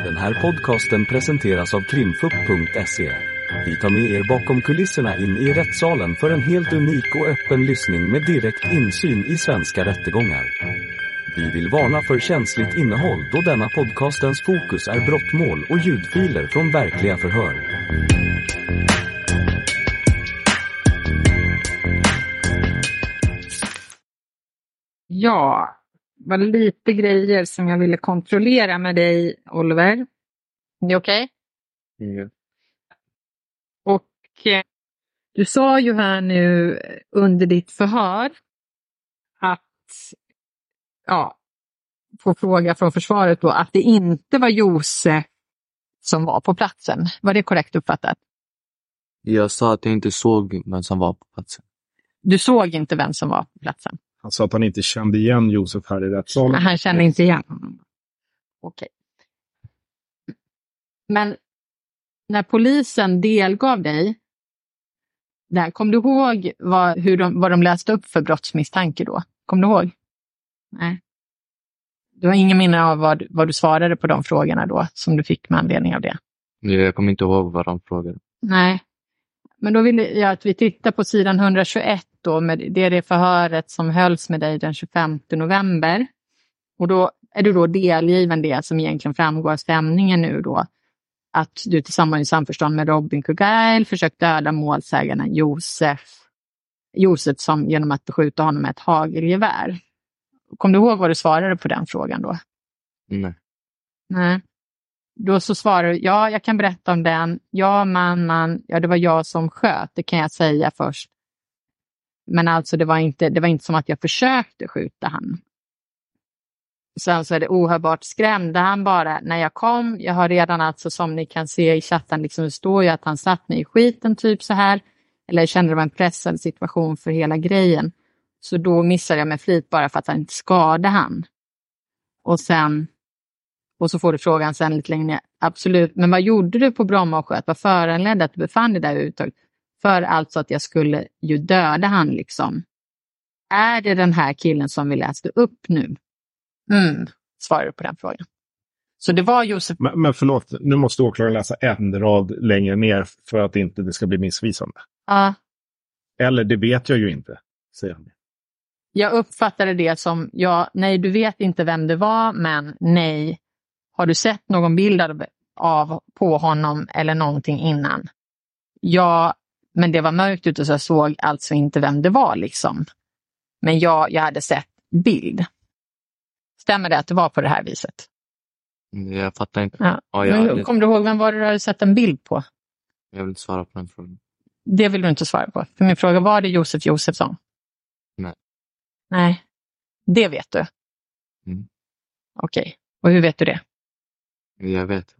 Den här podcasten presenteras av krimfupp.se. Vi tar med er bakom kulisserna in i rättssalen för en helt unik och öppen lyssning med direkt insyn i svenska rättegångar. Vi vill varna för känsligt innehåll då denna podcastens fokus är brottmål och ljudfiler från verkliga förhör. Ja, det var lite grejer som jag ville kontrollera med dig, Oliver. Är det okej? Ja. Och du sa ju här nu under ditt förhör att, på fråga från försvaret då, att det inte var Josef som var på platsen. Var det korrekt uppfattat? Jag sa att jag inte såg vem som var på platsen. Du såg inte vem som var på platsen? Han sa att han inte kände igen Josef här i rättssalen. Han kände inte igen honom. Okej. Men när polisen delgav dig, där, kom du ihåg vad de läste upp för brottsmisstanke då? Kom du ihåg? Nej. Du har ingen minne av vad du svarade på de frågorna då, som du fick med anledning av det? Jag kommer inte ihåg vad de frågade. Nej. Men då vill jag att vi tittar på sidan 121 då, det är det förhöret som hölls med dig den 25 november. Och då är du då delgiven det som egentligen framgår av stämningen nu då. Att du tillsammans i samförstånd med Robin Kugail försökt döda målsägaren Josef som genom att beskjuta honom med ett hagelgevär. Kom du ihåg vad du svarade på den frågan då? Nej. Då så svarar du, ja, jag kan berätta om den. Ja, det var jag som sköt, det kan jag säga först. Men alltså det var inte som att jag försökte skjuta han. Sen så är det ohörbart skrämde han bara när jag kom. Jag har redan alltså, som ni kan se i chatten, liksom det står ju att han satt mig i skiten typ så här. Eller jag kände det var en pressad situation för hela grejen. Så då missade jag med flit bara för att han inte skadade han. Och så får du frågan sen lite längre. Absolut, men vad gjorde du på Bromma och sköt? Vad föranledde att du befann dig där uttaget? För alltså att jag skulle ju döda han liksom. Är det den här killen som vi läste upp nu? Svarar du på den frågan. Så det var Josef... Men förlåt, nu måste åklagaren läsa en rad längre ner för att inte det ska bli missvisande. Ja. Eller det vet jag ju inte, säger han. Jag uppfattade det som, nej du vet inte vem det var, men nej. Har du sett någon bild på honom eller någonting innan? Ja, men det var mörkt ute så jag såg alltså inte vem det var liksom. Men jag hade sett bild. Stämmer det att det var på det här viset? Jag fattar inte. Ja. Kommer du ihåg vem var det du hade sett en bild på? Jag vill inte svara på den frågan. Det vill du inte svara på. För min fråga, var det Josef Josefsson? Nej. Det vet du? Okej. Och hur vet du det? Jag vet.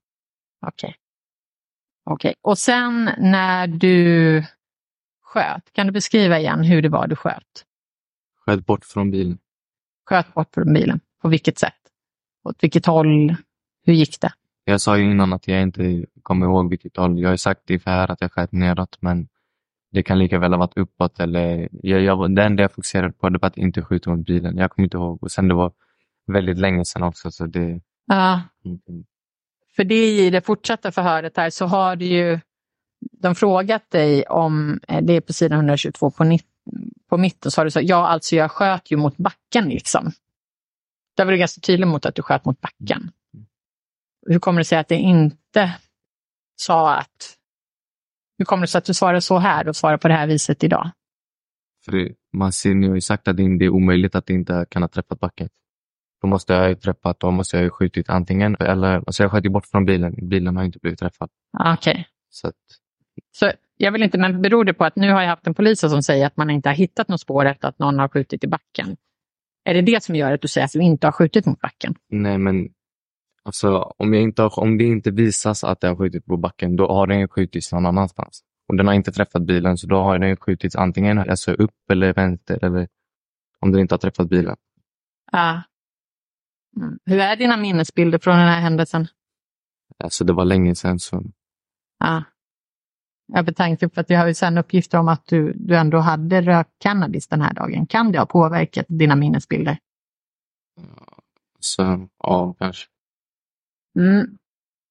Okej. Och sen när du sköt, kan du beskriva igen hur det var du sköt? Sköt bort från bilen. Sköt bort från bilen. På vilket sätt? Åt vilket håll? Hur gick det? Jag sa ju innan att jag inte kommer ihåg vilket håll. Jag har sagt i förhör att jag sköt neråt, men det kan lika väl ha varit uppåt. Eller det enda jag fokuserade på det var att inte skjuta mot bilen. Jag kommer inte ihåg. Och sen det var väldigt länge sedan också. Så det... Ja. För det i det fortsatta förhöret här så har du ju de frågat dig om, det är på sidan 122 på mitten, så har du sagt, jag sköt ju mot backen liksom. Där var du ganska tydlig mot att du sköt mot backen. Hur kommer det sig att det inte sa att, hur kommer det sig att du svarar så här och svarar på det här viset idag? För ni har ju sagt att det är omöjligt att det inte kan ha träffat backen. Då måste jag ju skjutit antingen, eller alltså jag sköt ju bort från bilen. Bilen har inte blivit träffad. Okej. Så jag vill inte, men beror det på att nu har jag haft en polis som säger att man inte har hittat något spår efter att någon har skjutit i backen? Är det det som gör att du säger att du inte har skjutit mot backen? Nej, men alltså om det inte visas att det har skjutit på backen, då har den skjutits någon annanstans. Och den har inte träffat bilen, så då har den skjutits antingen alltså upp eller vänster, eller om den inte har träffat bilen. Ja. Hur är dina minnesbilder från den här händelsen? Alltså det var länge sedan så... Ja. Jag betänkte för att vi har ju sen uppgifter om att du ändå hade rökt cannabis den här dagen. Kan det ha påverkat dina minnesbilder? Så, ja, kanske.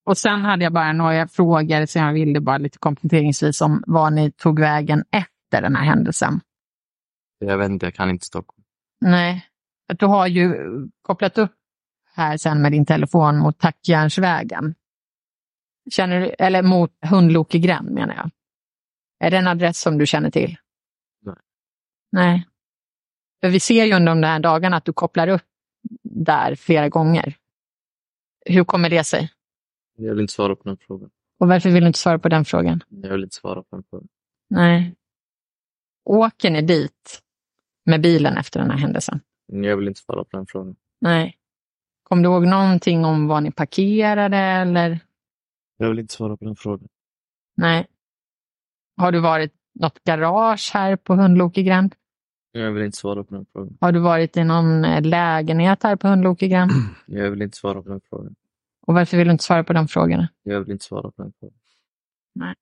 Och sen hade jag bara några frågor så jag ville bara lite kompletteringsvis om vad ni tog vägen efter den här händelsen. Jag vet inte, jag kan inte Stockholm. Nej, att du har ju kopplat upp här sen med din telefon mot Tackjärnsvägen. Känner du, eller mot Hundlokegränd menar jag. Är det en adress som du känner till? Nej. Nej. För vi ser ju under de här dagarna att du kopplar upp där flera gånger. Hur kommer det sig? Jag vill inte svara på den frågan. Och varför vill du inte svara på den frågan? Jag vill inte svara på den frågan. Nej. Åker ni dit med bilen efter den här händelsen? Jag vill inte svara på den frågan. Nej. Kom du ihåg någonting om var ni parkerade eller? Jag vill inte svara på den frågan. Nej. Har du varit något garage här på Hundlokegränd? Jag vill inte svara på den frågan. Har du varit i någon lägenhet här på Hundlokegränd? Jag vill inte svara på den frågan. Och varför vill du inte svara på de frågorna? Jag vill inte svara på den frågan. Nej.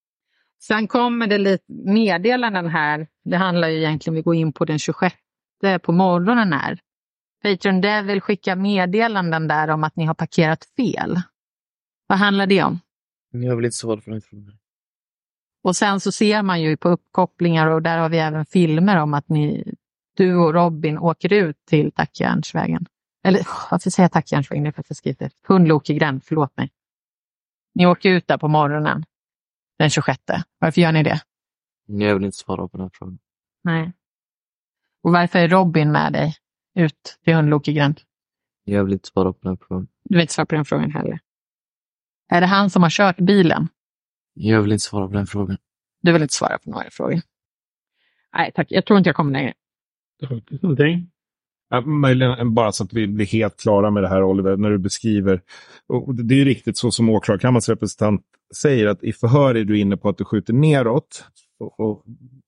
Sen kommer det lite meddelanden här. Det handlar ju egentligen, vi går in på den 26 på morgonen här. Patreon Devil skickar meddelanden där om att ni har parkerat fel. Vad handlar det om? Jag vill inte svara på den frågan. Och sen så ser man ju på uppkopplingar och där har vi även filmer om att du och Robin åker ut till Tackjärnsvägen. Eller varför säger jag Tackjärnsvägen? Det är för att jag skriver Hundlokegränd, förlåt mig. Ni åker ut där på morgonen den 26. Varför gör ni det? Jag vill inte svara på den frågan. Nej. Och varför är Robin med dig ut till Hundlokegränd? Jag vill inte svara på den frågan. Du vill inte svara på den frågan heller. Är det han som har kört bilen? Jag vill inte svara på den frågan. Du vill inte svara på några frågor. Nej tack, jag tror inte jag kommer längre. Någonting? Ja, möjligen bara så att vi blir helt klara med det här, Oliver, när du beskriver. Och det är ju riktigt så som åklagarkammarens representant säger, att i förhör är du inne på att du skjuter neråt. Och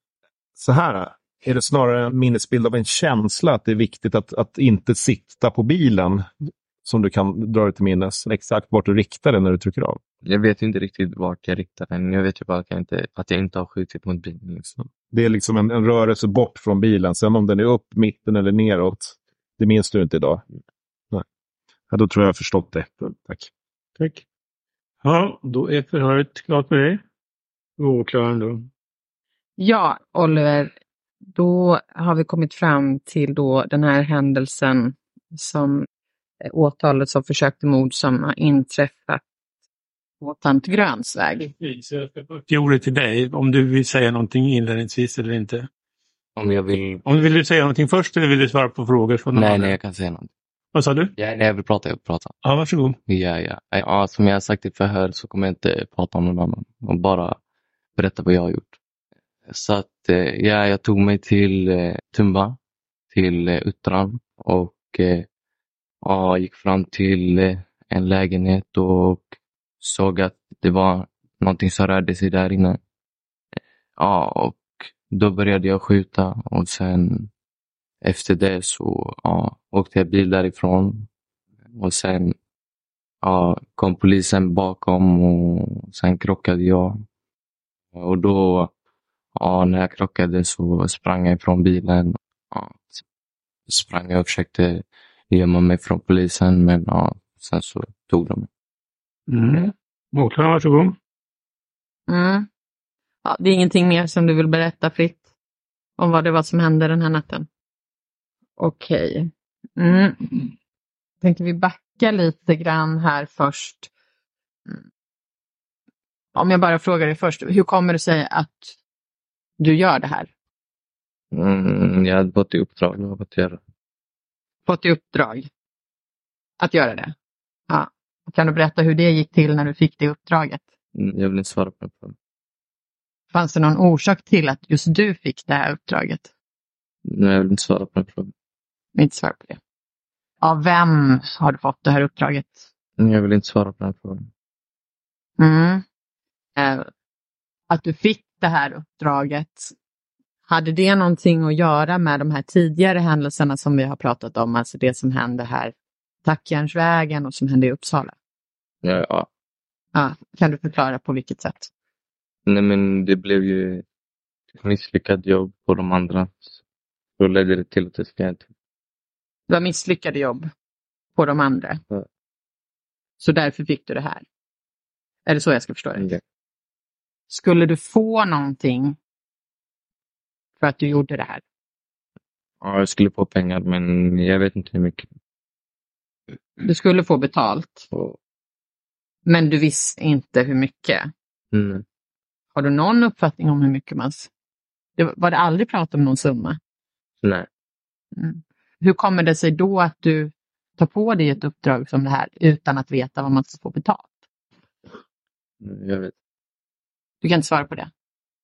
så här är det snarare en minnesbild av en känsla att det är viktigt att inte sitta på bilen, som du kan dra dig till minnes. Exakt vart du riktar den när du trycker av. Jag vet inte riktigt vart jag riktar den. Jag vet ju bara att jag inte har skjutit mot bilen. Liksom. Det är liksom en rörelse bort från bilen. Sen om den är upp, mitten eller neråt, det minns du inte idag. Nej. Ja, då tror jag förstått det. Tack. Tack. Ja, då är förhöret klart med dig. Åklagaren då. Ja, Oliver, då har vi kommit fram till då den här händelsen som åtalet som försökte mord som har inträffat på Tant Gröns väg. Jag ska ge ordet till dig om du vill säga någonting inledningsvis eller inte. Om jag vill... Om du vill säga någonting först eller vill du svara på frågor från någon annan? Nej, jag kan säga något. Vad sa du? Ja, nej, jag vill prata. Ja, varsågod. Ja, som jag har sagt i förhör så kommer jag inte prata om någon annan. Och bara berätta vad jag har gjort. Så att, jag tog mig till Tumba, till Uttran och gick fram till en lägenhet och såg att det var någonting som rörde sig där inne. Ja, och då började jag skjuta och sen efter det så åkte jag bil därifrån och sen kom polisen bakom och sen krockade jag. Och då när jag krockade så sprang jag ifrån bilen. Sprang jag och försökte gömma mig från polisen, men sen så tog de mig. Åklagaren, varsågod. Ja, det är ingenting mer som du vill berätta fritt om vad det var som hände den här natten? Okej. Tänkte vi backa lite grann här först. Om jag bara frågar dig först, hur kommer det sig att du gör det här? Jag hade fått i uppdrag att göra. Fått i uppdrag att göra det? Ja. Kan du berätta hur det gick till när du fick det uppdraget? Jag vill inte svara på det. Fanns det någon orsak till att just du fick det här uppdraget? Nej, jag vill inte svara på den frågan. Inte svara på det. Av vem har du fått det här uppdraget? Jag vill inte svara på den frågan. Att du fick det här uppdraget, hade det någonting att göra med de här tidigare händelserna som vi har pratat om? Alltså det som hände här Tackjärnsvägen och som hände i Uppsala? Ja. Kan du förklara på vilket sätt? Nej, men det blev ju ett misslyckat jobb på de andra. Då ledde det till att det ska inte. Det var misslyckade jobb på de andra. Ja. Så därför fick du det här. Är det så jag ska förstå det? Ja. Skulle du få någonting för att du gjorde det här? Ja, jag skulle få pengar, men jag vet inte hur mycket. Du skulle få betalt, Och, men du visste inte hur mycket. Har du någon uppfattning om hur mycket var det aldrig prat om någon summa? nej. Hur kommer det sig då att du tar på dig ett uppdrag som det här utan att veta vad man ska få betalt? Jag vet. Du kan inte svara på det.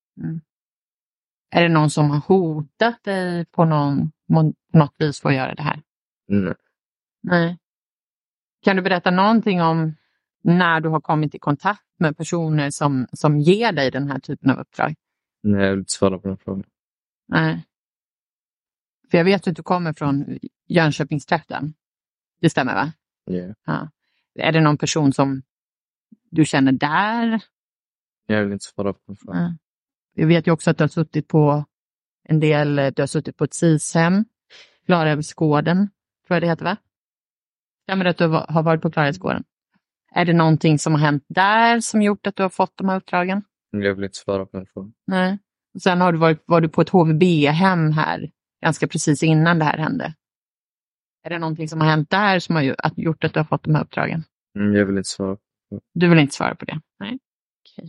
Är det någon som har hotat dig på något vis för att göra det här? Nej. Kan du berätta någonting om när du har kommit i kontakt med personer som ger dig den här typen av uppdrag? Nej, jag vill inte svara på den frågan. Nej. För jag vet att du kommer från Jönköpingstrakten. Det stämmer, va? Yeah. Ja. Är det någon person som du känner där? Jag vill inte svara på den frågan. Ja. Jag vet ju också att du har suttit på du har suttit på ett SIS-hem. Klarälvsgården, tror jag det heter, va? Stämmer det att du har varit på Klarälvsgården? Är det någonting som har hänt där som gjort att du har fått de här uppdragen? Jag vill inte svara på den frågan. Nej. Och sen var du på ett HVB-hem här ganska precis innan det här hände. Är det någonting som har hänt där som har gjort att du har fått de här uppdragen? Jag vill inte svara. Du vill inte svara på det? Nej. Okej.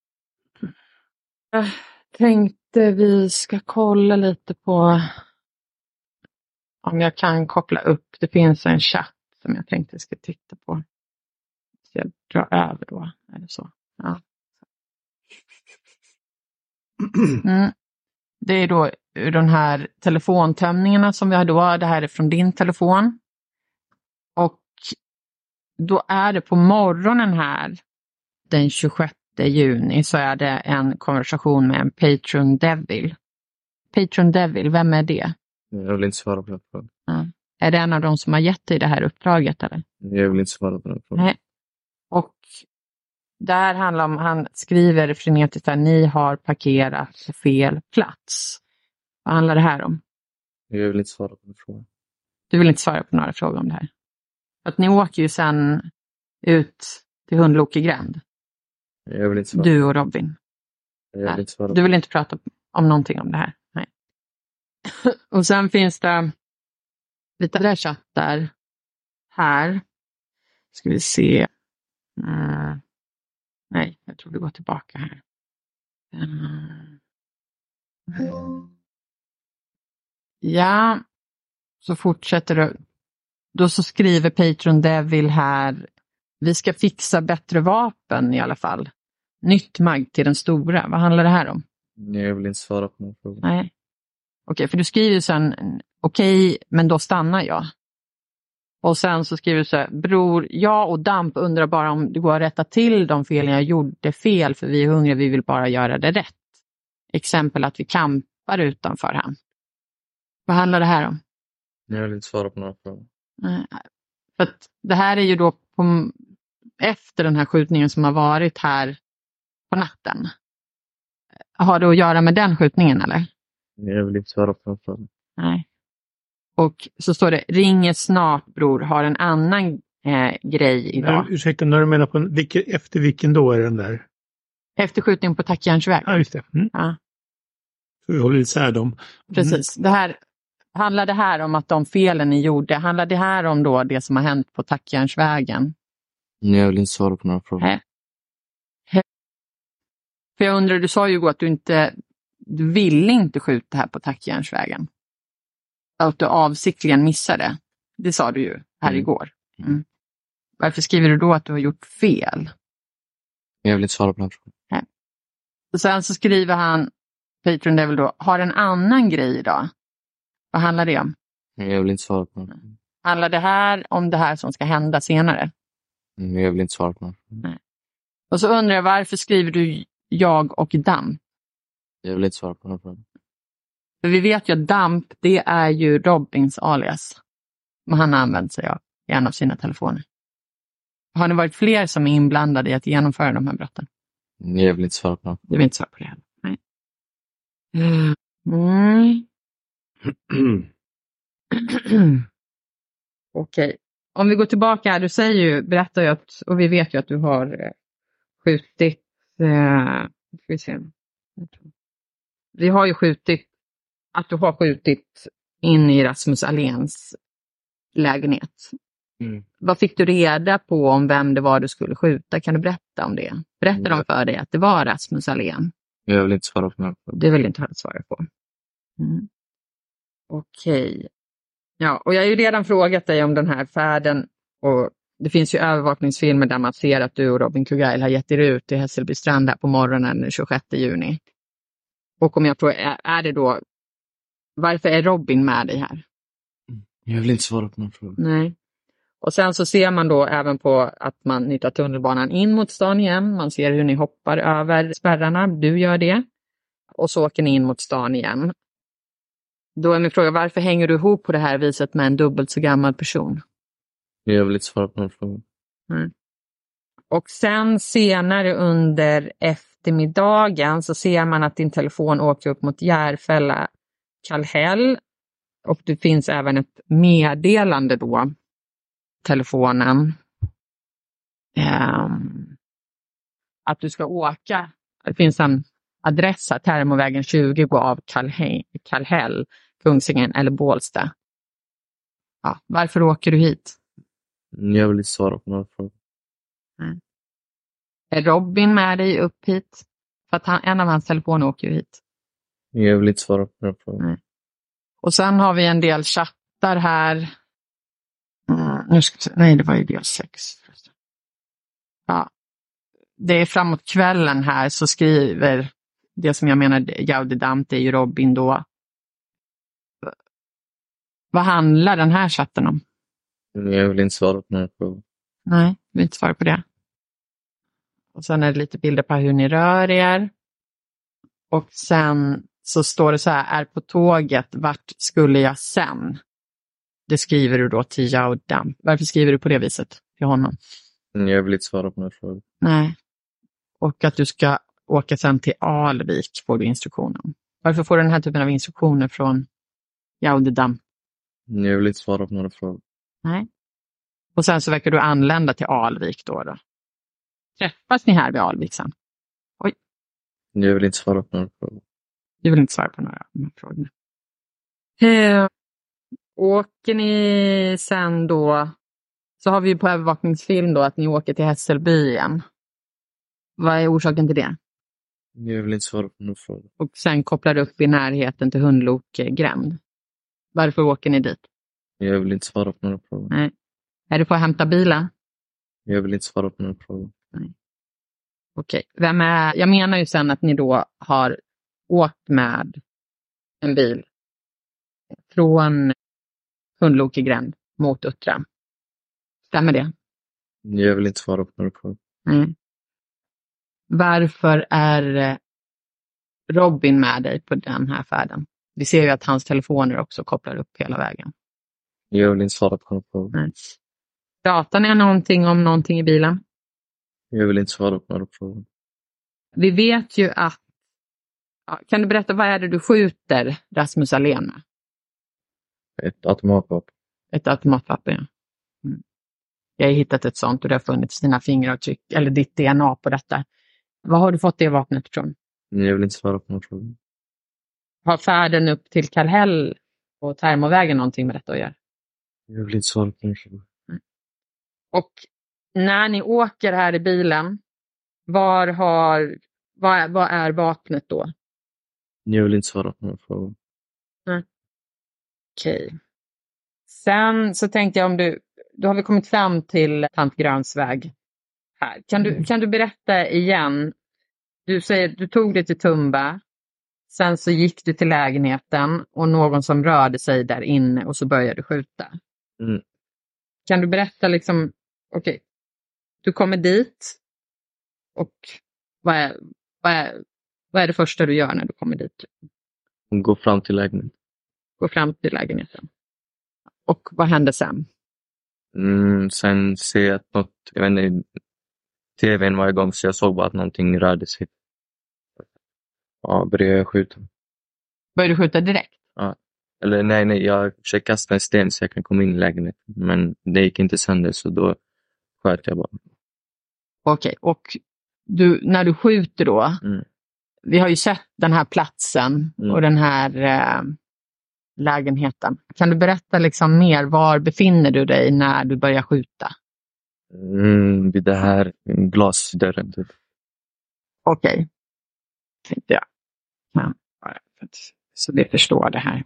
Jag tänkte vi ska kolla lite på om jag kan koppla upp. Det finns en chatt som jag tänkte ska titta på. Så jag drar över då. Är det så? Ja. Det är då de här telefontömningarna som vi har då. Det här är från din telefon. Och då är det på morgonen här den 26 juni så är det en konversation med en Patron Devil. Patron Devil, vem är det? Jag vill inte svara på den frågan. Ja. Är det en av de som har gett dig det här uppdraget, eller? Jag vill inte svara på den frågan. Nej. Och där handlar om, han skriver frenetiskt att ni har parkerat på fel plats. Vad handlar det här om? Jag vill inte svara på den frågan. Du vill inte svara på några frågor om det här? Att ni åker ju sen ut till Hundlokegränd. Jag vill inte svara. Du och Robin. Jag vill inte svara. Du vill inte prata om någonting om det här? Nej. Och sen finns det lite där chattar här. Ska vi se. Nej, jag tror vi går tillbaka här. Ja, så fortsätter det. Då så skriver Patron Devil här. Vi ska fixa bättre vapen i alla fall. Nytt mag till den stora. Vad handlar det här om? Jag vill inte svara på den frågan. Nej. Okej, för du skriver sen okej, men då stannar jag. Och sen så skriver du så här, bror, jag och Damp undrar bara om det går att rätta till de felen jag gjorde fel, för vi är hungriga, vi vill bara göra det rätt. Exempel att vi campar utanför han. Vad handlar det här om? Jag vill inte svara på några frågor. För att det här är ju då efter den här skjutningen som har varit här på natten. Har det att göra med den skjutningen, eller? Jag vill inte svara på några frågor. Nej. Och så står det, ringer snart bror, har en annan grej idag. Men, ursäkta, när du menar på efter vilken då är den där? Efter skjutningen på Tackjärnsväg. Ja, just det. Ja. Så vi håller isär dem. Precis. Det här, handlar det här om att de felen ni gjorde, handlar det här om då det som har hänt på Tackjärnsvägen? Jag vill inte svara på några frågor. För jag undrar, du sa ju att du ville inte skjuta här på Tackjärnsvägen. Att du avsiktligen missade. Det sa du ju här igår. Varför skriver du då att du har gjort fel? Jag vill inte svara på den frågan. Nej. Och sen så skriver han, Patron Devil då, har en annan grej idag. Vad handlar det om? Jag vill inte svara på den. Handlar det här om det här som ska hända senare? Jag vill inte svara på den. Nej. Och så undrar jag, varför skriver du jag och Damp? Jag vill inte svara på den frågan. För vi vet ju att Damp, det är ju Robins alias. Men han har använt sig av i en av sina telefoner. Har det varit fler som är inblandade i att genomföra de här brotten? Jag vill inte svara på den. Du vill inte svara på det heller. Nej. Okej. Om vi går tillbaka här, berättar ju att, och vi vet ju att du har skjutit... ska vi se. Vi har ju skjutit... Att du har skjutit in i Rasmus Alléns lägenhet. Vad fick du reda på om vem det var du skulle skjuta? Kan du berätta om det? Berättar de för dig att det var Rasmus Allén? Jag vill inte svara på det. Det vill inte höra svara på. Okej. Ja, och jag har ju redan frågat dig om den här färden. Och det finns ju övervakningsfilmer där man ser att du och Robin Kugail har gett er ut till Hässelby strand här på morgonen den 26 juni. Och om jag frågar, är det då... Varför är Robin med dig här? Jag vill inte svara på någon fråga. Nej. Och sen så ser man då även på att man nyttjar tunnelbanan in mot stan igen. Man ser hur ni hoppar över spärrarna. Du gör det. Och så åker ni in mot stan igen. Då är min fråga, varför hänger du ihop på det här viset med en dubbelt så gammal person? Jag vill inte svara på någon fråga. Och sen senare under eftermiddagen så ser man att din telefon åker upp mot Järfälla Kallhäll. Och det finns även ett meddelande då. Telefonen. Att du ska åka. Det finns en adress här. Termovägen 20 går av Kallhäll, Kungsängen eller Bålsta. Ja, varför åker du hit? Jag vill inte svara på någon fråga. Är Robin med dig upp hit? För att en av hans telefoner åker ju hit. Jag vill inte svara på någon fråga. Och sen har vi en del chattar här. Nej, det var ju del 6. Ja. Det är framåt kvällen här så skriver det som jag menar Jaudedam, det är ju Robin då. Vad handlar den här chatten om? Jag vill inte svara på någon fråga. Nej, jag vill inte svara på det. Och sen är det lite bilder på hur ni rör er. Och sen så står det så här, är på tåget, vart skulle jag sen? Det skriver du då till Jaudam. Varför skriver du på det viset till honom? Jag vill inte svara på någon fråga. Nej. Och att du ska åka sen till Alvik får du instruktionen. Varför får du den här typen av instruktioner från Jaudedam? Jag vill inte svara på några frågor. Nej. Och sen så verkar du anlända till Alvik då. Träffas ni här vid Alvik sen? Oj. Jag vill inte svara på några frågor. Du vill inte svara på några frågor. Åker ni sen då, så har vi ju på övervakningsfilm då att ni åker till Hässelby igen. Vad är orsaken till det? Jag vill inte svara på några frågor. Och sen kopplar du upp i närheten till Hundlokgränd. Varför åker ni dit? Jag vill inte svara på några frågor. Nej. Är det för att hämta bilen? Jag vill inte svara på några frågor. Nej. Okej. Vem är... Jag menar ju sen att ni då har åkt med en bil från Hundlokgränd mot Uttra. Stämmer det? Jag vill inte svara på några frågor. Nej. Varför är Robin med dig på den här färden? Vi ser ju att hans telefoner också kopplar upp hela vägen. Jag vill inte svara på några frågor. Nej. Pratar ni någonting om någonting i bilen? Jag vill inte svara på några frågor. Vi vet ju att... Ja, kan du berätta, vad är det du skjuter Rasmus Allén med? Ett automatvapen. Ett automatvapen, ja. Jag har hittat ett sånt och det har funnits dina fingeravtryck eller ditt DNA på detta. Vad har du fått det vapnet ifrån? Jag vill inte svara på några frågor. Har färden upp till Kallhäll och Termovägen någonting med detta att göra? Jag vill inte svara på några frågor. Och när ni åker här i bilen, vad är vapnet då? Jag vill inte svara på några frågor. Okej. Sen så tänkte jag om då har vi kommit fram till Tant Gröns väg här. Kan du berätta igen? Du säger du tog dig till Tumba. Sen så gick du till lägenheten och någon som rörde sig där inne och så började du skjuta. Kan du berätta liksom, okej. Du kommer dit och vad är det första du gör när du kommer dit? Gå fram till lägenheten. Gå fram till lägenheten. Och vad hände sen? Sen ser jag att något, jag vet inte, tvn var igång så jag såg bara att någonting rörde sig. Ja, började jag skjuta. Började du skjuta direkt? Ja. Eller nej, jag försökte kasta en sten så jag kan komma in i lägenheten. Men det gick inte sönder så då sköt jag bara. Okej, och när du skjuter då, Mm. vi har ju sett den här platsen och den här lägenheten. Kan du berätta liksom mer, var befinner du dig när du börjar skjuta? Vid det här glasdörren typ. Okej, tänkte jag. Ja, så vi förstår det här.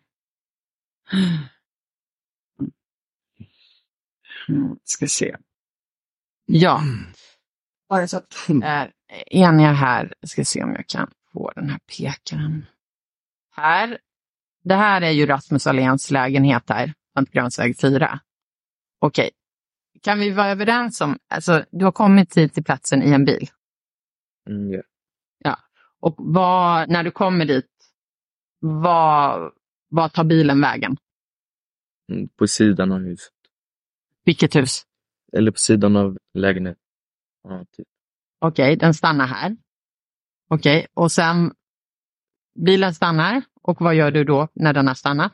Ska se. Ja, bara så att är eniga här. Ska se om jag kan få den här pekaren. Här. Det här är ju Rasmus Alléns lägenhet här, Grönsväg 4. Okej. Kan vi vara överens om, alltså du har kommit hit till platsen i en bil? Ja. Ja. Och när du kommer dit, vad tar bilen vägen? På sidan av huset. Vilket hus? Eller på sidan av lägenheten. Ja, typ. Okej, den stannar här. Okej, och sen bilen stannar. Och vad gör du då när den har stannat?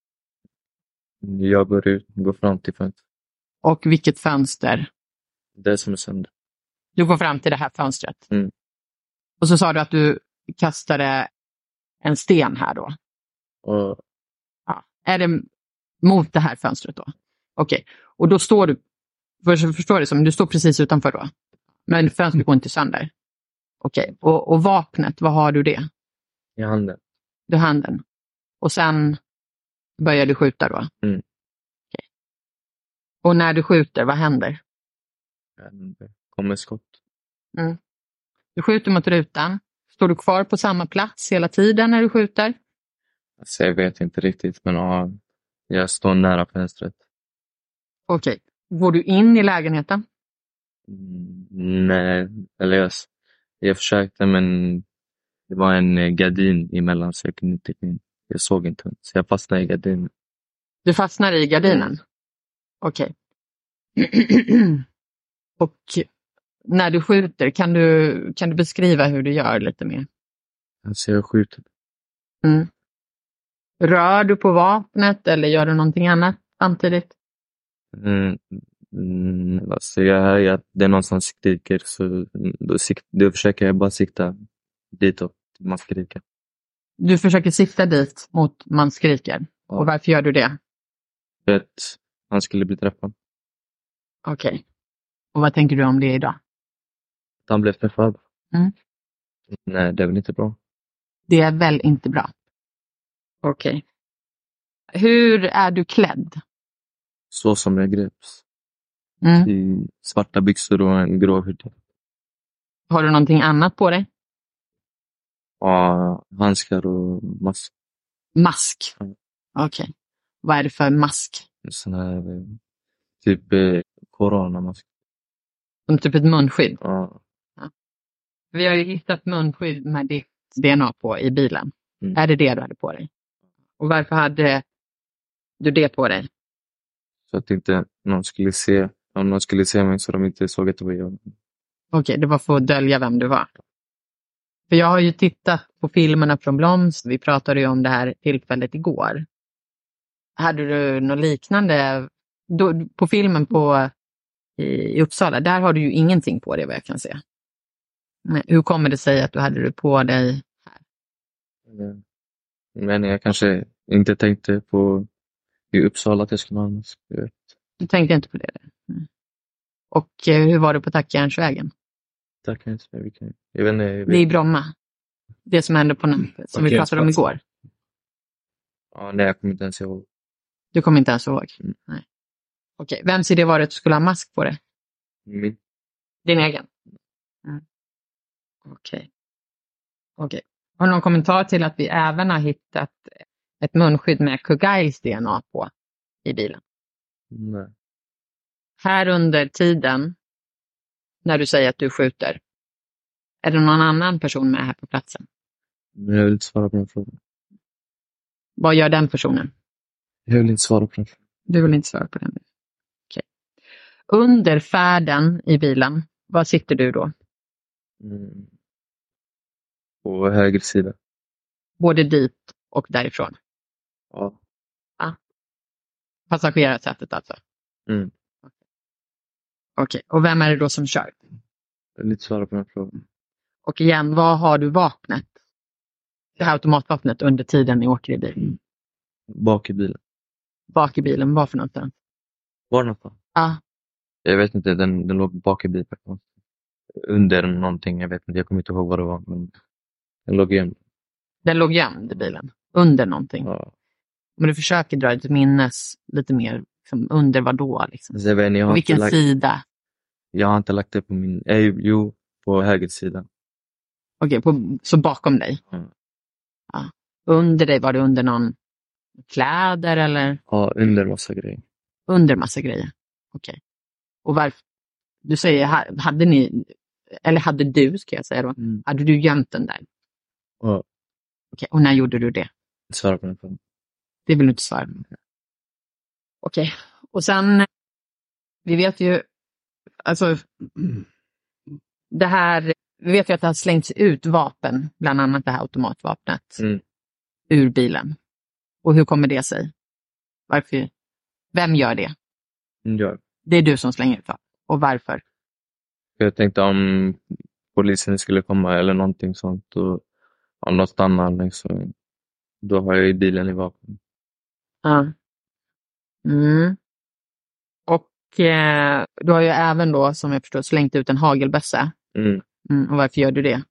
Jag går fram till fönstret. Och vilket fönster? Det som är sönder. Du går fram till det här fönstret. Mm. Och så sa du att du kastade en sten här då. Och Ja. Är det mot det här fönstret då? Okej. Och då står du, förstår det som, du står precis utanför då. Men fönstret går inte sönder. Okej. Och vapnet, vad har du det? i handen. Du har handen. Och sen börjar du skjuta då? Mm. Okej. Och när du skjuter, vad händer? Det kommer skott. Mm. Du skjuter mot rutan. Står du kvar på samma plats hela tiden när du skjuter? Alltså, jag vet inte riktigt, men ja, jag står nära fönstret. Okej. Går du in i lägenheten? Nej, eller jag försökte, men det var en gardin emellan så jag kunde inte gå in. Jag såg inte, så jag fastnade i gardinen. Du fastnar i gardinen? Okej. Och när du skjuter, kan du beskriva hur du gör lite mer? Alltså jag skjuter. Mm. Rör du på vapnet eller gör du någonting annat samtidigt? Alltså det är någon som skriker, så då försöker jag bara sikta ditåt man skriker. Du försöker sikta dit mot man skriker. Ja. Och varför gör du det? För att han skulle bli träffad. Okej. Och vad tänker du om det idag? Att han blev träffad. Mm. Nej, det är väl inte bra. Det är väl inte bra. Okej. Hur är du klädd? Så som jag greps. Mm. I svarta byxor och en grå hoodie. Har du någonting annat på dig? Ja, handskar och mask. Mask? Mm. Okej. Vad är det för mask? Sån här typ coronamask. Som typ ett munskydd? Ja. Vi har ju hittat munskydd med ditt DNA på i bilen. Mm. Är det det du hade på dig? Och varför hade du det på dig? Så att inte någon skulle se, om någon skulle se mig så de inte såg att det var jag. Okej, det var för att dölja vem du var. För jag har ju tittat på filmerna från Bloms. Vi pratade ju om det här tillfället igår. Hade du något liknande? På filmen i Uppsala, där har du ju ingenting på dig vad jag kan se. Men hur kommer det sig att du hade det på dig här? Men jag kanske inte tänkte på i Uppsala att jag skulle ha en mask. Du tänkte inte på det? Mm. Och hur var det på Tackjärnsvägen? Tack inte så mycket. Jag vet inte. Det är i Bromma. Det som hände på natten, som vi pratade om igår. Ja, nej, jag kommer inte ens ihåg. Du kommer inte ens ihåg? Mm. Nej. Okej, vems idé var det att du skulle ha mask på dig? Min. Din egen? Mm. Okej. Har du någon kommentar till att vi även har hittat ett munskydd med Kugails DNA på i bilen? Nej. Här under tiden, när du säger att du skjuter, är det någon annan person med här på platsen? Men jag vill inte svara på den frågan. Vad gör den personen? Jag vill inte svara på den frågan. Du vill inte svara på den? Okej. Under färden i bilen, var sitter du då? På höger sida. Både dit och därifrån? Ja. Passagerarsätet alltså? Mm. Okej. Och vem är det då som kör? Jag vill inte svara på den frågan. Och igen, var har du vapnet? Det här automatvapnet under tiden ni åker i bilen. Bak i bilen. Bak i bilen, var för någonstans? Var någonstans? Ja, Jag vet inte, den låg bak i bilen. Under någonting, jag vet inte, jag kommer inte ihåg vad det var. Men den låg gömd. den låg gömd i bilen. Under någonting. Ja. Men du försöker dra dig till minnes lite mer. Liksom, under vad då? Liksom. Så jag vet inte, På vilken sida? Jag har inte lagt det på min... jo, på höger sida. Okej, så bakom dig? Mm. Ja. Under dig, var det under någon kläder eller? Ja, under massa grejer. Under massa grejer? Okej. Och varför? Du säger, hade ni, eller hade du, ska jag säga då, hade du gömt den där? Ja. Okej, och när gjorde du det? Svara på den frågan. Det vill du inte svara på. Okej, och sen, vi vet ju, alltså, det här, vi vet ju att det har slängts ut vapen, bland annat det här automatvapnet, ur bilen. Och hur kommer det sig? Varför? Vem gör det? Ja. Det är du som slänger ut vapen. Och varför? Jag tänkte om polisen skulle komma eller någonting sånt och om de stannar liksom, då har jag ju bilen i vapen. Ja. Och du har ju även då, som jag förstår, slängt ut en hagelbössa. Och varför gör du det?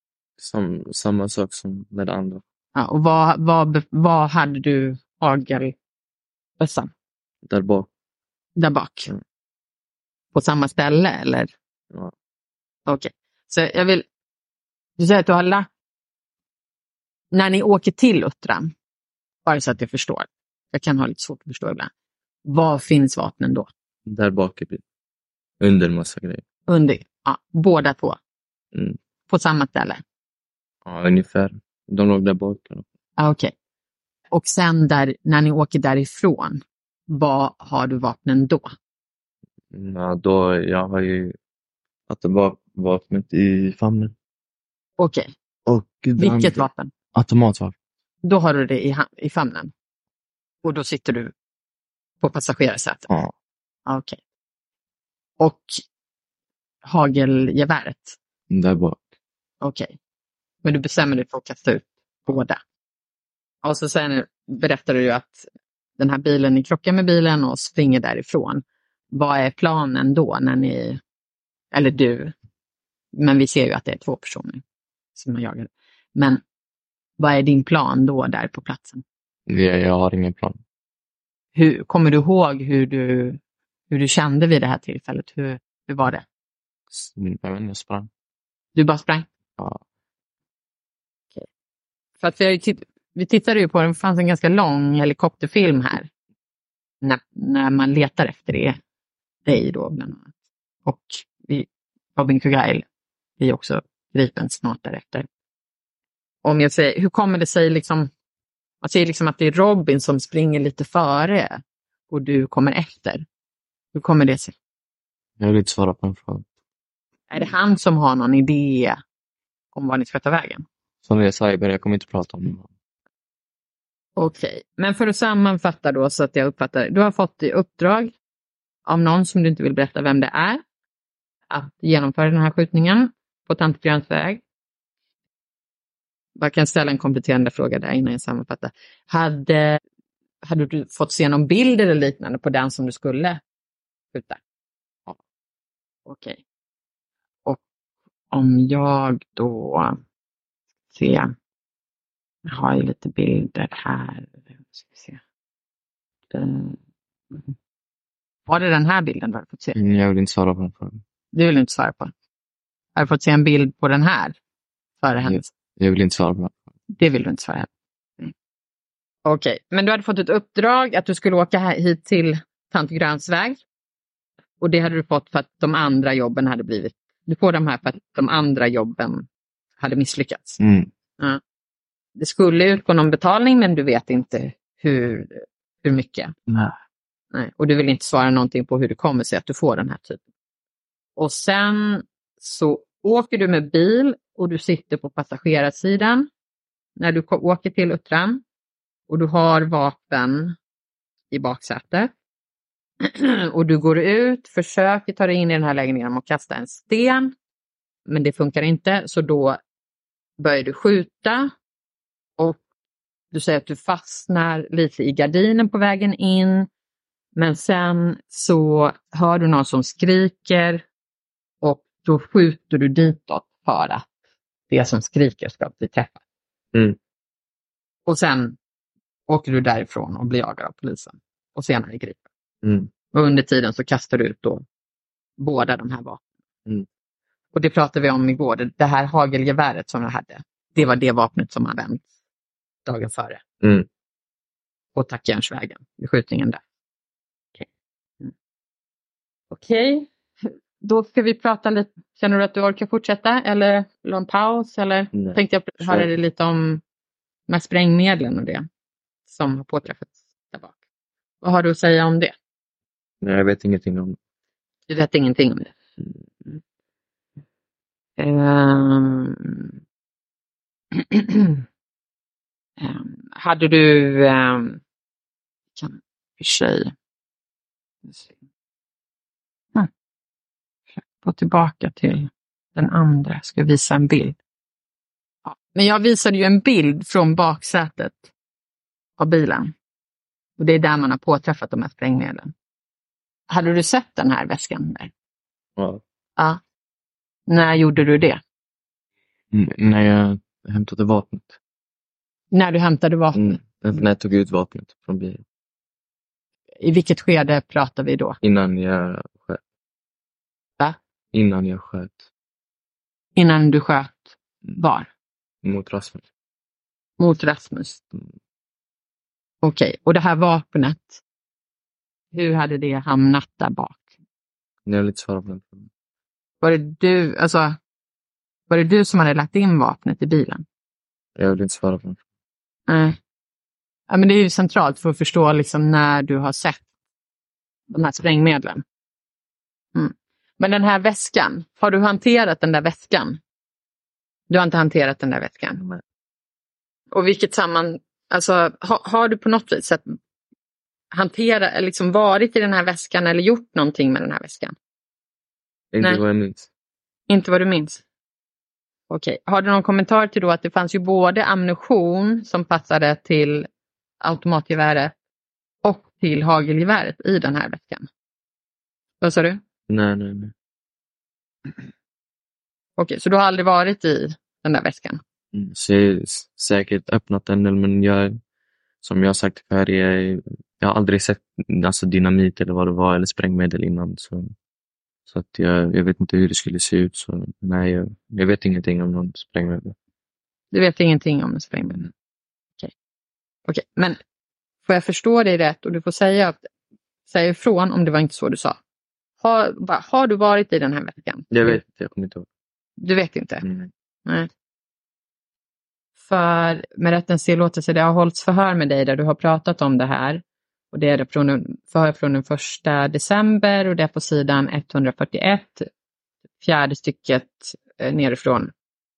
Samma sak som med det andra. Ja, och vad hade du hagelbössan? Där bak. Där bak? På samma ställe eller? Ja. Okej. Så jag vill... Du säger att du har lagt... När ni åker till Uttran, bara så att jag förstår. Jag kan ha lite svårt att förstå ibland. Var finns vapnen då? Där bak i bilen. Under massa grejer. Under, ja, båda två. På samma ställe? Ja, ungefär. De låg där bak. Ja, okej. Och sen när ni åker därifrån, vad har du vapnen då? Ja, då jag har ju att det var vapnet i famnen. Okej. Och vilket vapen? Automatvapen. Då har du det i famnen. Och då sitter du på passagerarsätet? Ja. Okej. Och hagelgeväret? Där bak. Okej. Men du bestämmer dig för att kasta ut båda. Och så sen berättar du ju att den här bilen, ni krockar med bilen och springer därifrån. Vad är planen då när ni, eller du, men vi ser ju att det är 2 personer som har jagat. Men vad är din plan då där på platsen? Jag har ingen plan. Kommer du ihåg hur du kände vid det här tillfället? Hur var det? Jag sprang. Du bara sprang? Ja. Okej. För att vi tittade ju på, det fanns en ganska lång helikopterfilm här. När man letar efter dig då bland annat. Och Robin Kugail är också gripen snart därefter. Om jag säger, hur kommer det sig liksom, man säger liksom att det är Robin som springer lite före och du kommer efter. Hur kommer det sig? Jag vill inte svara på en fråga. Är det han som har någon idé om var ni ska ta vägen? Som jag sa, jag kommer inte prata om det. Okej, men för att sammanfatta då så att jag uppfattar. Du har fått i uppdrag av någon som du inte vill berätta vem det är att genomföra den här skjutningen på Tant Gröns väg. Jag kan ställa en kompletterande fråga där innan jag sammanfattar. Hade du fått se någon bild eller liknande på den som du skulle skjuta? Ja. Okej. Och om jag då ser, jag har ju lite bilder här. Ska vi se. Var det den här bilden du hade fått se? Jag vill inte svara på den frågan. Du vill inte svara på. Har du fått se en bild på den här? Före hennes? Jag vill inte svara på den. Det vill du inte svara på. Okej, men du hade fått ett uppdrag att du skulle åka hit till Tant Gröns väg. Och det hade du fått för att de andra jobben hade blivit... Du får de här för att de andra jobben hade misslyckats. Ja. Det skulle utgå någon betalning, men du vet inte hur mycket. Nej. Och du vill inte svara någonting på hur det kommer sig att du får den här typen. Och sen så åker du med bil och du sitter på passagerarsidan när du åker till Uttran. Och du har vapen i baksätet. Och du går ut, försöker ta dig in i den här lägenheten och kasta en sten. men det funkar inte. Så då börjar du skjuta och du säger att du fastnar lite i gardinen på vägen in. Men sen så hör du någon som skriker och då skjuter du ditåt för att det som skriker ska bli träffat. Mm. Och sen åker du därifrån och blir jagad av polisen. Och senare gripen. Mm. Och under tiden så kastar du ut då båda de här vapnen. Mm. Och det pratade vi om igår. Det här hagelgeväret som jag hade. Det var det vapnet som används dagen före. Mm. På Tackjärnsvägen. Vid skjutningen där. Okej. Då ska vi prata lite. Känner du att du orkar fortsätta? Eller vill du ha en paus? Eller Nej. tänkte jag höra dig lite om med sprängmedlen och det. Som har påträffats där bak. Vad har du att säga om det? Nej, jag vet ingenting om det. Du vet ingenting om det? Hade du kan för sig gå tillbaka till den andra. Ska visa en bild. Ja. Men jag visade ju en bild från baksätet av bilen. Och det är där man har påträffat de här sprängmedlen. Hade du sett den här väskan där? Ja. Ja. När gjorde du det? När jag hämtade vapnet. När du hämtade vapnet? När jag tog ut vapnet från bilen. I vilket skede pratar vi då? Innan jag sköt. Va? Innan jag sköt. Innan du sköt var? Mot Rasmus. Mot Rasmus. Okej, och det här vapnet, hur hade det hamnat där bak? Jag vill inte svara på den frågan. Var det du som hade lagt in vapnet i bilen? Jag vill inte svara på den. Nej. Ja, men det är ju centralt för att förstå liksom när du har sett de här sprängmedlen. Men den här väskan, har du hanterat den där väskan? Du har inte hanterat den där väskan? Nej. Och vilket har du på något vis att hantera, liksom varit i den här väskan eller gjort någonting med den här väskan? Inte Nej. vad jag minns. Inte vad du minns? Okej. Har du någon kommentar till då att det fanns ju både ammunition som passade till automatgeväret och till hagelgeväret i den här väskan? Vad sa du? Nej. Okej, så du har aldrig varit i den där väskan? Så jag har säkert öppnat den, men som jag har sagt här, jag har aldrig sett dynamit eller vad det var, eller sprängmedel innan. Så att jag vet inte hur det skulle se ut. Så nej, jag vet ingenting om någon sprängmedel. Du vet ingenting om sprängmedel? Okej, men får jag förstå dig rätt och du får säga ifrån om det var inte så du sa. Har du varit i den här väskan? Jag vet inte, jag kommer inte ihåg. Du vet inte? Nej. För med rättens tillåtelse, det har hållits förhör med dig där du har pratat om det här. Och det är förhör från den 1 december och det är på sidan 141, fjärde stycket nerifrån.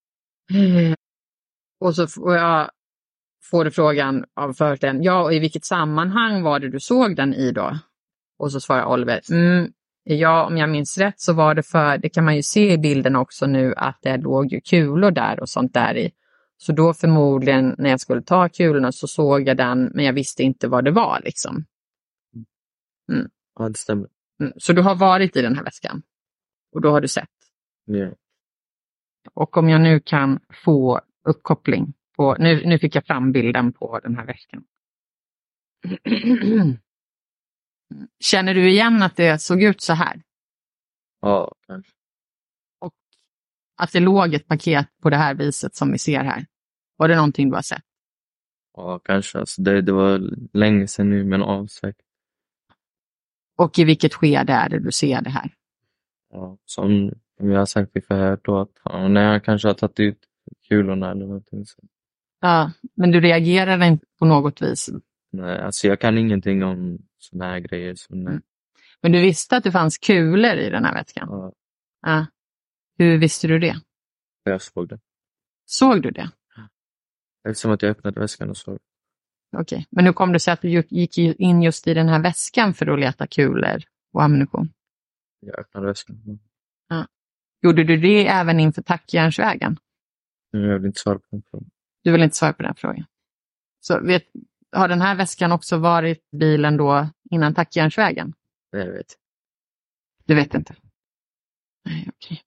Och så får du frågan av förhörsledaren, ja, och i vilket sammanhang var det du såg den i då? Och så svarar Oliver, ja, om jag minns rätt så var det det kan man ju se i bilden också nu, att det låg ju kulor där och sånt där i. Så då förmodligen när jag skulle ta kulorna så såg jag den, men jag visste inte vad det var liksom. Ja, det stämmer. Så du har varit i den här väskan och då har du sett. Yeah. Och om jag nu kan få uppkoppling på, nu fick jag fram bilden på den här väskan. Känner du igen att det såg ut så här? Ja, kanske. Och att det låg ett paket på det här viset som vi ser här. Var det någonting du har sett? Ja, kanske. Alltså det var länge sedan nu, men säkert. Och i vilket skede är det du ser det här? Ja, som jag har sagt i förhör då, att när jag kanske har tagit ut kulorna eller någonting så. Ja, men du reagerar inte på något vis? Nej, alltså jag kan ingenting om såna här grejer. Så nej. Men du visste att det fanns kulor i den här väskan? Ja. Ja. Hur visste du det? Jag såg det. Såg du det? Eftersom att jag öppnade väskan och såg. Okej, men hur kom det sig att du gick in just i den här väskan för att leta kulor och ammunition? Jag öppnade väskan. Ja. Gjorde du det även inför Tackjärnsvägen? Jag vill inte svara på den frågan. Du vill inte svara på den frågan. Så har den här väskan också varit bilen då innan Tackjärnsvägen? Jag vet. Du vet inte? Nej, okej.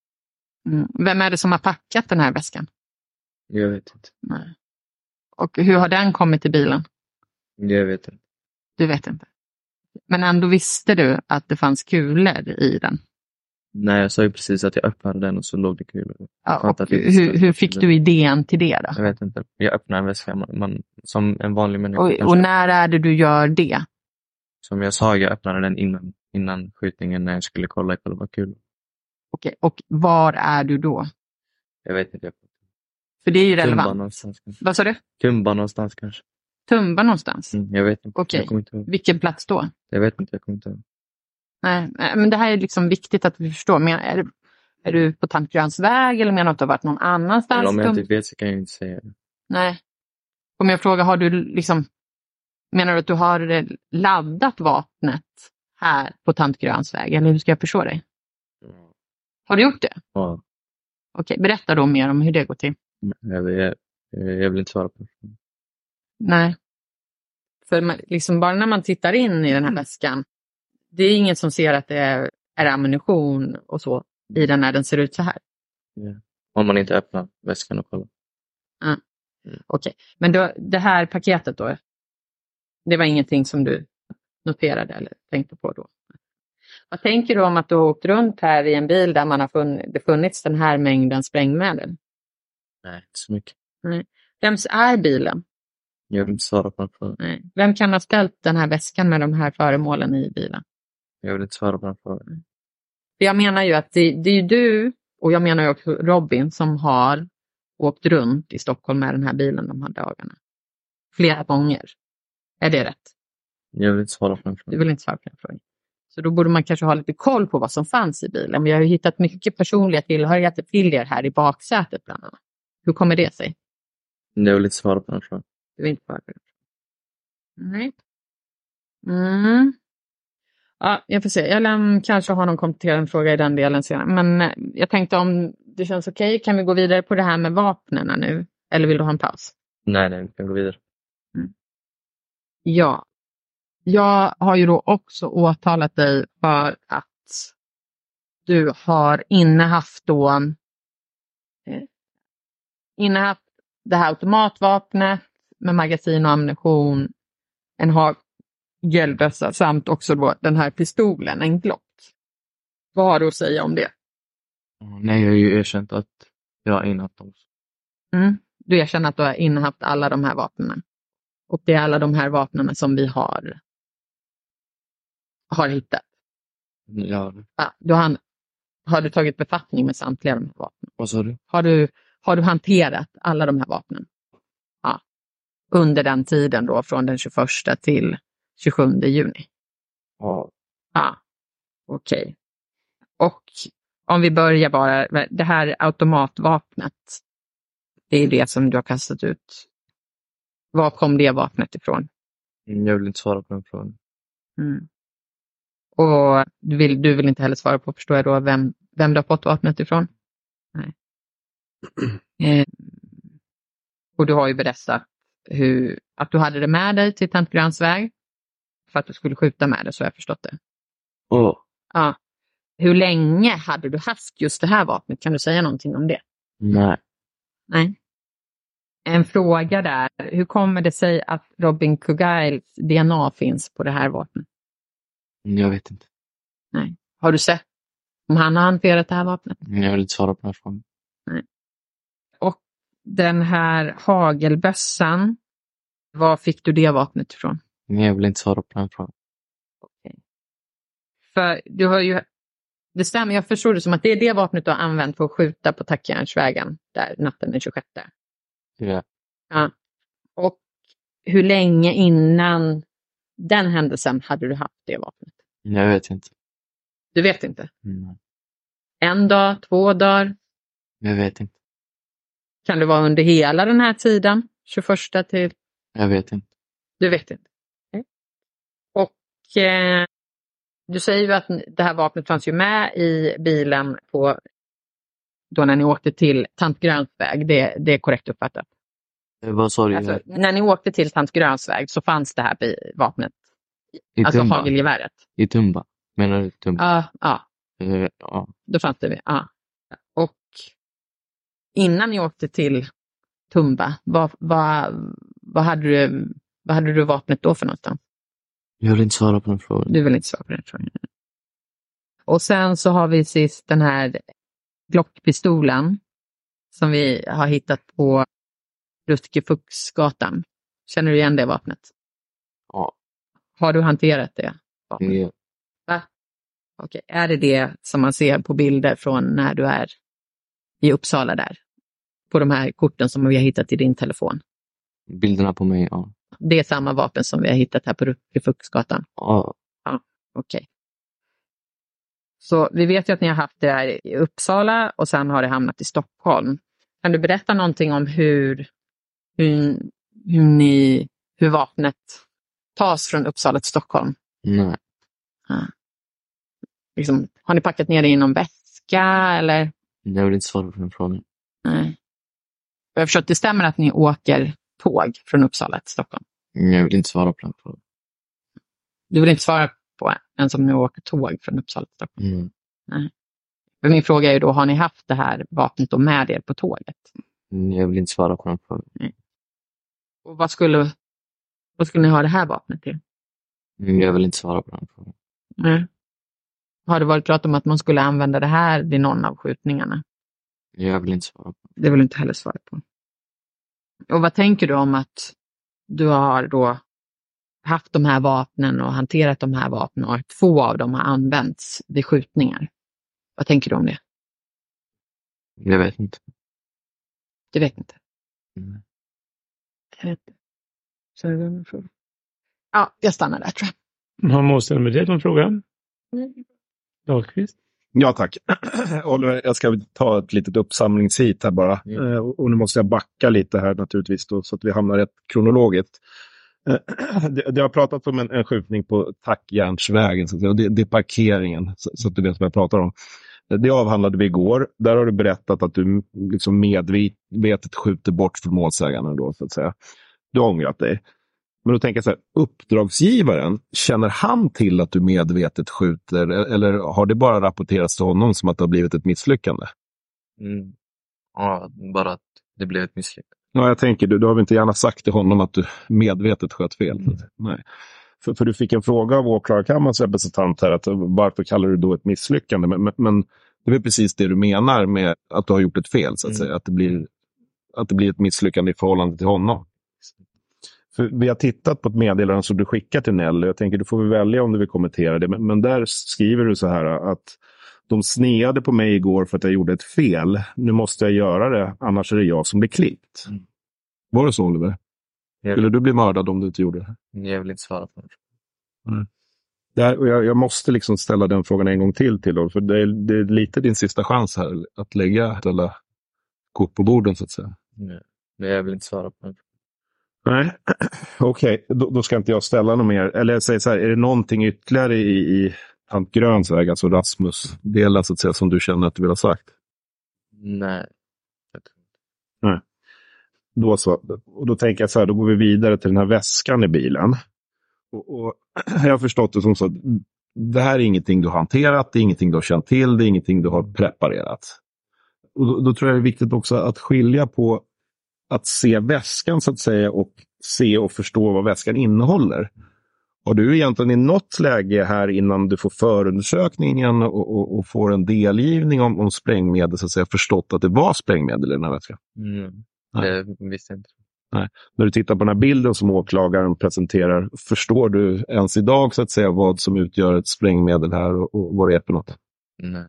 Vem är det som har packat den här väskan? Jag vet inte. Nej. Och hur har den kommit till bilen? Jag vet inte. Du vet inte. Men ändå visste du att det fanns kulor i den? Nej, jag sa ju precis att jag öppnade den och så låg det kulor. Ja, och hur fick du idén till det då? Jag vet inte. Jag öppnar en väska som en vanlig människa. Och när är det du gör det? Som jag sa, jag öppnade den innan skjutningen när jag skulle kolla ifall det var kul. Okej, och var är du då? Jag vet inte. För det är ju relevant. Tumba någonstans kanske. Vad sa du? Tumba någonstans kanske. Tumba någonstans? Jag vet inte. Okej, Jag kommer inte ihåg. vilken plats då? Jag vet inte, jag kommer inte ihåg. Nej, men det här är liksom viktigt att vi förstår. Men är du på Tankgrönsväg eller menar du att du har varit någon annanstans? Eller om jag inte vet så kan jag inte säga det. Nej. Om jag frågar, har du liksom, menar du att du har laddat vapnet här på Tankgrönsväg? Eller hur ska jag förstå dig? Har du gjort det? Ja. Okej, berätta då mer om hur det går till. Jag vill inte svara på det. Nej. För liksom bara när man tittar in i den här väskan, det är ingen som ser att det är ammunition och så i den när den ser ut så här. Ja. Om man inte öppnar väskan och kollar. Okej. Men då, det här paketet då, det var ingenting som du noterade eller tänkte på då? Vad tänker du om att du har åkt runt här i en bil där man har det funnits den här mängden sprängmedel? Nej, inte så mycket. Nej. Vems är bilen? Jag vill inte svara på den frågan. Nej. Vem kan ha ställt den här väskan med de här föremålen i bilen? Jag vill inte svara på den frågan. För jag menar ju att det är ju du och jag menar ju också Robin som har åkt runt i Stockholm med den här bilen de här dagarna. Flera gånger. Är det rätt? Jag vill inte svara på den frågan. Du vill inte svara på den frågan. Så då borde man kanske ha lite koll på vad som fanns i bilen. Men jag har ju hittat mycket personliga tillhörigheter till er här i baksätet bland annat. Hur kommer det sig? Jag vill inte svara på den frågan. Du vill inte svara på den frågan. Nej. Ja, jag får se. Jag kanske har någon kompletterande fråga i den delen senare. Men jag tänkte om det känns okej, kan vi gå vidare på det här med vapnen nu? Eller vill du ha en paus? Nej, vi kan gå vidare. Ja. Jag har ju då också åtalat dig för att du har innehaft det här automatvapnet med magasin och ammunition, en hagelbössa samt också då den här pistolen, en Glock. Vad har du att säga om det? Nej, jag har ju erkänt att jag har innehaft dem. Du erkänner att du har innehaft alla de här vapnen. Och det är alla de här vapnen som vi har hittat. Ja. Har du tagit befattning med samtliga de här vapnen? Vad sa du? Har du hanterat alla de här vapnen? Ja. Under den tiden då från den 21 till 27 juni? Ja. Ja. Okej. Och om vi börjar bara, det här automatvapnet, det är det som du har kastat ut. Var kom det vapnet ifrån? Jag vill inte svara på den frågan. Och du vill inte heller svara på, förstår jag då, vem du har fått vapnet ifrån? Nej. Och du har ju berättat att du hade det med dig till Tankgrönsväg för att du skulle skjuta med det, så har jag förstått det. Ja. Hur länge hade du haft just det här vapnet? Kan du säga någonting om det? Nej. En fråga där. Hur kommer det sig att Robin Kugails DNA finns på det här vapnet? Jag vet inte. Nej. Har du sett om han har hanterat det här vapnet? Jag vill inte svara på den frågan. Nej. Och den här hagelbössan, var fick du det vapnet ifrån? Jag vill inte svara på den frågan. Okej. För du har ju, det stämmer, jag förstår det som att det är det vapnet du har använt för att skjuta på Tackjärnsvägen där natten den 26. Ja. Ja. Och hur länge innan den händelsen hade du haft det vapnet? Jag vet inte. Du vet inte? Nej. 1 dag, 2 dagar? Jag vet inte. Kan det vara under hela den här tiden? 21 till? Jag vet inte. Du vet inte? Okay. Och du säger ju att det här vapnet fanns ju med i bilen på då när ni åkte till Tant Gröns väg. Det är korrekt uppfattat. Vad sa du? Alltså, när ni åkte till Tant Gröns väg så fanns det här vapnet. I alltså Tumba? hagelgeväret. I Tumba? Menar du Tumba? Ja. Ja. Då fanns det. Ja. Och innan ni åkte till Tumba, vad hade du vapnet då för någonstans? Jag vill inte svara på den frågan. Du vill inte svara på den frågan. Och sen så har vi sist den här Glockpistolen som vi har hittat på Rutgefuxgatan. Känner du igen det vapnet? Ja. Har du hanterat det vapnet? Ja. Va? Okej. Är det som man ser på bilder från när du är i Uppsala där? På de här korten som vi har hittat i din telefon? Bilderna på mig, ja. Det är samma vapen som vi har hittat här på Rutgefuxgatan? Ja. Okej. Så vi vet ju att ni har haft det här i Uppsala och sen har det hamnat i Stockholm. Kan du berätta någonting om hur vapnet tas från Uppsala till Stockholm? Nej. Ja. Liksom, har ni packat ner det i någon väska eller? Jag vill inte svara på den frågan. Nej. Jag förstår att det stämmer att ni åker tåg från Uppsala till Stockholm. Jag vill inte svara på den frågan. Du vill inte svara på en som ni åker tåg från Uppsala till Stockholm? Nej. För min fråga är ju då, har ni haft det här vapnet då med er på tåget? Jag vill inte svara på den frågan. Nej. Och vad skulle ni ha det här vapnet till? Jag vill inte svara på den frågan. Nej. Har det varit prat om att man skulle använda det här vid någon av skjutningarna? Jag vill inte svara på. Det vill inte heller svara på. Och vad tänker du om att du har då haft de här vapnen och hanterat de här vapnen och 2 av dem har använts vid skjutningar? Vad tänker du om det? Jag vet inte. Du vet inte? Mm. Jag vet inte. Så är det en fråga. Ja, jag stannar där tror jag. Har Måsen med det någon fråga? Dahlqvist? Ja, tack. Oliver, jag ska ta ett litet uppsamlingshit här bara. Och nu måste jag backa lite här naturligtvis då, så att vi hamnar rätt kronologiskt. Det har pratat om en skjutning på Tackjärnsvägen, så att säga, och det är parkeringen, så att du vet vad jag pratar om. Det avhandlade vi igår. Där har du berättat att du liksom medvetet skjuter bort från målsäganden då, så att säga. Du har ångrat dig. Men då tänker jag så här, uppdragsgivaren, känner han till att du medvetet skjuter eller har det bara rapporterats till honom som att det har blivit ett misslyckande? Ja, bara att det blev ett misslyckande. Ja, jag tänker, du har väl inte gärna sagt till honom att du medvetet sköt fel? Nej. För du fick en fråga av åklagarkammarens representant här, att varför kallar du då ett misslyckande? Men det är väl precis det du menar med att du har gjort ett fel, så att säga. Att det blir ett misslyckande i förhållande till honom. För vi har tittat på ett meddelande som du skickar till Nelly. Jag tänker, du får väl välja om du vill kommentera det. Men där skriver du så här att de sneade på mig igår för att jag gjorde ett fel. Nu måste jag göra det, annars är det jag som blir klippt. Var det så, Oliver? Skulle du bli mördad om du inte gjorde det? Jag vill inte svara på det. Jag måste liksom ställa den frågan en gång till dem. För det är lite din sista chans här att lägga alla kort på borden, så att säga. Nej, jag vill inte svara på det. Nej, okej. Då ska inte jag ställa något mer. Eller jag säger så här, är det någonting ytterligare i Tant Gröns väg, alltså Rasmus-delen, så att säga, som du känner att du vill ha sagt? Nej. Nej. Då så. Och då tänker jag så här, då går vi vidare till den här väskan i bilen. Och jag har förstått det som så att det här är ingenting du har hanterat, det är ingenting du har känt till, det är ingenting du har preparerat. Och då tror jag det är viktigt också att skilja på att se väskan, så att säga, och se och förstå vad väskan innehåller. Har du egentligen i något läge här innan du får förundersökningen och får en delgivning om sprängmedel, så att säga, förstått att det var sprängmedel i den här väskan? Det visste jag inte. Nej. När du tittar på den här bilden som åklagaren presenterar, förstår du ens idag, så att säga, vad som utgör ett sprängmedel här och vad det är för något? Nej.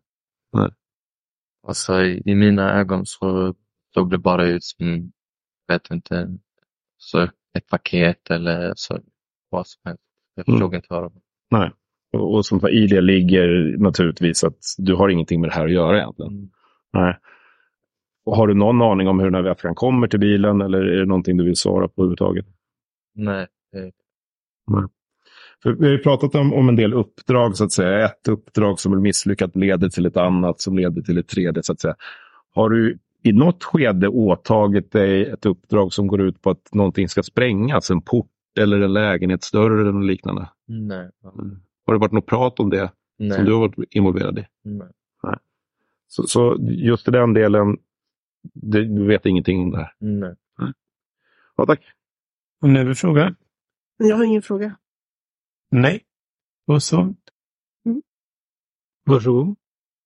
Nej. I mina ögon så såg det bara ut som, vet inte, så ett paket eller så vad som helst. Jag förstod inte vad det var. Nej. Och som i det ligger naturligtvis att du har ingenting med det här att göra egentligen. Nej. Och har du någon aning om hur den här väskan kommer till bilen, eller är det någonting du vill svara på överhuvudtaget? Nej. För vi har ju pratat om en del uppdrag, så att säga. Ett uppdrag som är misslyckat leder till ett annat som leder till ett tredje, så att säga. Har du i något skede åtagit dig ett uppdrag som går ut på att någonting ska sprängas? En port eller en lägenhetsdörr eller något liknande? Nej. Har det varit något prat om det som du har varit involverad i? Nej. Så just i den delen, du vet ingenting om det här? Nej. Ja, tack. Om ni vill fråga? Jag har ingen fråga. Nej. Och så. Varsågod.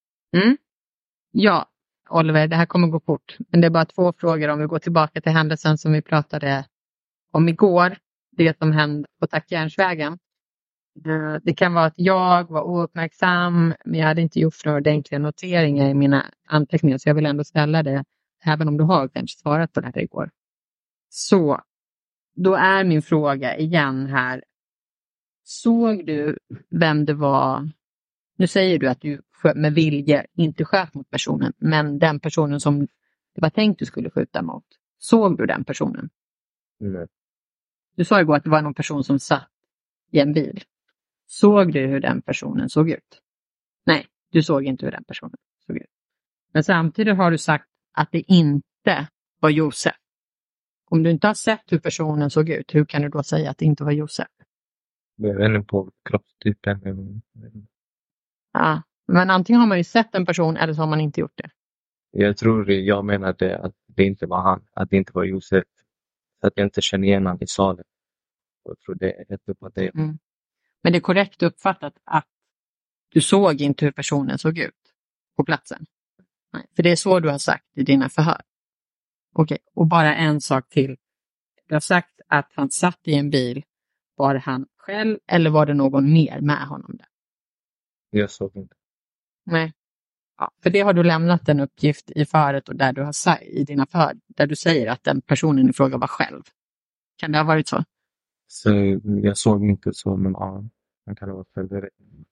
Ja, Oliver, det här kommer gå fort. Men det är bara 2 frågor om vi går tillbaka till händelsen som vi pratade om igår. Det som hände på Tackjärnsvägen. Det kan vara att jag var ouppmärksam, men jag hade inte gjort några ordentliga noteringar i mina anteckningar, så jag vill ändå ställa det, även om du har kanske svarat på det här igår. Så, då är min fråga igen här. Såg du vem det var? Nu säger du att du med vilje inte sköt mot personen, men den personen som det var tänkt du skulle skjuta mot. Såg du den personen? Nej. Du sa igår att det var någon person som satt i en bil. Såg du hur den personen såg ut? Nej, du såg inte hur den personen såg ut. Men samtidigt har du sagt att det inte var Josef. Om du inte har sett hur personen såg ut, hur kan du då säga att det inte var Josef? Jag är inne på kroppstypen. Ja, men antingen har man ju sett en person eller så har man inte gjort det. Jag menade att det inte var han, att det inte var Josef. Att jag inte känner igen han i salen. Jag tror det är rätt upp att det. Men det är korrekt uppfattat att du såg inte hur personen såg ut på platsen. Nej, för det är så du har sagt i dina förhör. Okej, och bara en sak till. Du har sagt att han satt i en bil. Var han själv eller var det någon mer med honom där? Jag såg inte. Nej. Ja, för det har du lämnat en uppgift i förhöret och där du har sagt i dina förhör där du säger att den personen i fråga var själv. Kan det ha varit så? Så jag såg inte så, men ja, man kan ha varit själv.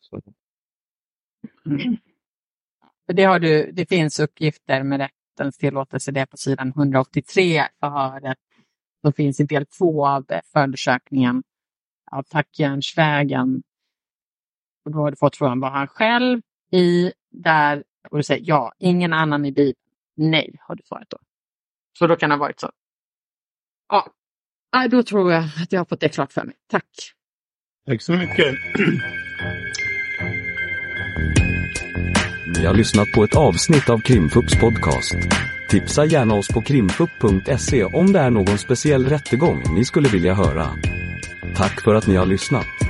För det finns uppgifter med rättens tillåtelse, det är på sidan 183 förhöret. Då finns i del 2 av förundersökningen av Tackjärnsvägen. Och då har du fått frågan, var han själv i där? Och du säger ja, ingen annan i bilen. Nej, har du svarat då. Så då kan det ha varit så. Ja, då tror jag att jag har fått det klart för mig. Tack. Tack så mycket. Ni har lyssnat på ett avsnitt av Krimfupps podcast. Tipsa gärna oss på krimfupp.se om det är någon speciell rättegång ni skulle vilja höra. Tack för att ni har lyssnat.